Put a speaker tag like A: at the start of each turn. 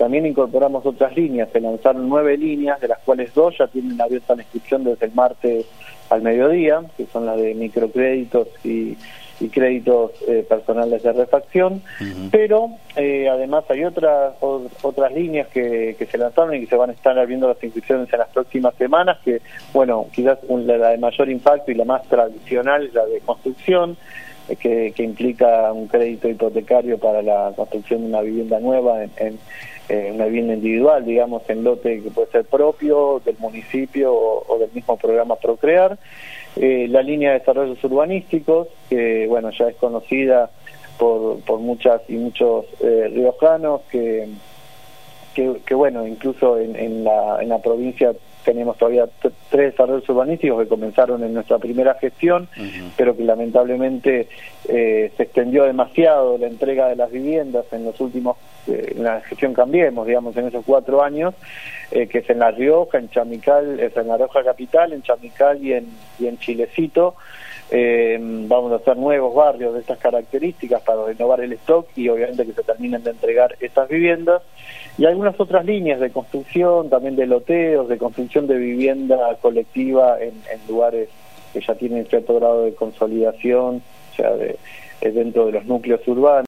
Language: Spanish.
A: También incorporamos otras líneas, se lanzaron 9 líneas, de las cuales 2 ya tienen abierta la inscripción desde el martes al mediodía, que son las de microcréditos y créditos personales de refacción, pero además hay otras líneas que se lanzaron y que se van a estar abriendo las inscripciones en las próximas semanas, que bueno, quizás la de mayor impacto y la más tradicional es la de construcción, que implica un crédito hipotecario para la construcción de una vivienda nueva en una vivienda individual, digamos, en lote que puede ser propio, del municipio o del mismo programa Procrear. La línea de desarrollos urbanísticos, que bueno, ya es conocida por muchas y muchos riojanos, que bueno, incluso en la provincia tenemos todavía 3 desarrollos urbanísticos que comenzaron en nuestra primera gestión, pero que lamentablemente se extendió demasiado la entrega de las viviendas en los últimos, en la gestión Cambiemos, digamos, en esos 4 años, que es en La Rioja, en Chamical, en La Rioja Capital, en Chamical y en Chilecito. Vamos a hacer nuevos barrios de estas características para renovar el stock y obviamente que se terminen de entregar estas viviendas, y algunas otras líneas de construcción, también de loteos, de construcción de vivienda colectiva en lugares que ya tienen cierto grado de consolidación, o sea, dentro de los núcleos urbanos.